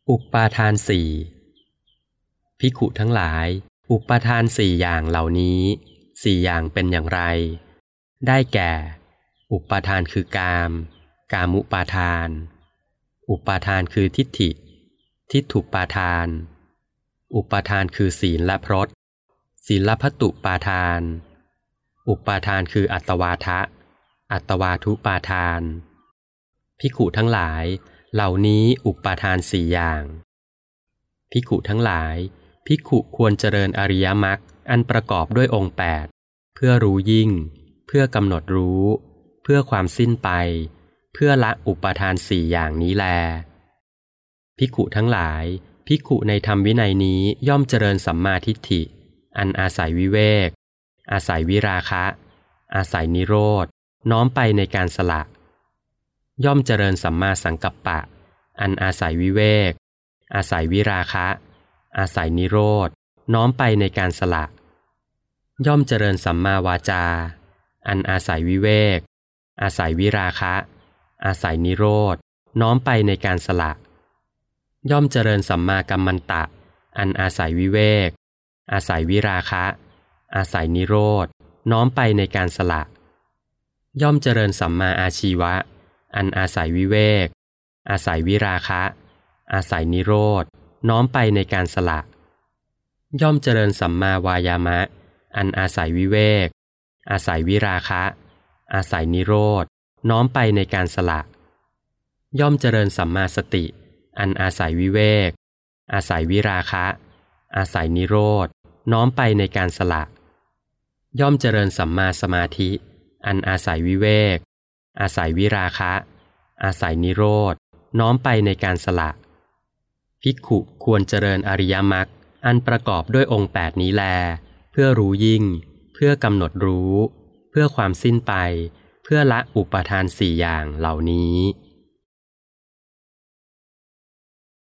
อุปาทานสี่ภิกขุทั้งหลายอุปาทานสี่อย่างเหล่านี้สี่อย่างเป็นอย่างไรได้แก่อุปาทานคือกามกามุปาทานอุปาทานคือทิฏฐิทิฏฐุปาทานอุปาทานคือศีลและพรตศีลพัตตุปาทานอุปาทานคืออัตวาทะอัตวาทุปาทานภิกขุทั้งหลายเหล่านี้อุปาทานสี่อย่างภิกขุทั้งหลายภิกขุควรเจริญอริยมรรคอันประกอบด้วยองค์8เพื่อรู้ยิ่งเพื่อกำหนดรู้เพื่อความสิ้นไปเพื่อละอุปาทานสี่อย่างนี้แลภิกขุทั้งหลายภิกขุในธรรมวินัยนี้ย่อมเจริญสัมมาทิฏฐิอันอาศัยวิเวกอาศัยวิราคะอาศัยนิโรธน้อมไปในการสละย่อมเจริญสัมมาสังกัปปะอันอาศัยวิเวกอาศัยวิราคะอาศัยนิโรธน้อมไปในการสละย่อมเจริญสัมมาวาจาอันอาศัยวิเวกอาศัยวิราคะอาศัยนิโรธน้อมไปในการสละย่อมเจริญสัมมากัมมันตะอันอาศัยวิเวกอาศัยวิราคะอาศัยนิโรธน้อมไปในการสละย่อมเจริญสัมมาอาชีวะอันอาศัยวิเวกอาศัยวิราคะอาศัยนิโรธน้อมไปในการสละย่อมเจริญสัมมาวายามะอันอาศัยวิเวกอาศัยวิราคะอาศัยนิโรธน้อมไปในการสละย่อมเจริญสัมมาสติอันอาศัยวิเวกอาศัยวิราคะอาศัยนิโรธน้อมไปในการสละย่อมเจริญสัมมาสมาธิอันอาศัยวิเวกอาศัยวิราคะอาศัยนิโรธน้อมไปในการสละภิกขุควรเจริญอริยมรรคอันประกอบด้วยองค์8นี้แลเพื่อรู้ยิ่งเพื่อกำหนดรู้เพื่อความสิ้นไปเพื่อละอุปาทานสี่อย่างเหล่านี้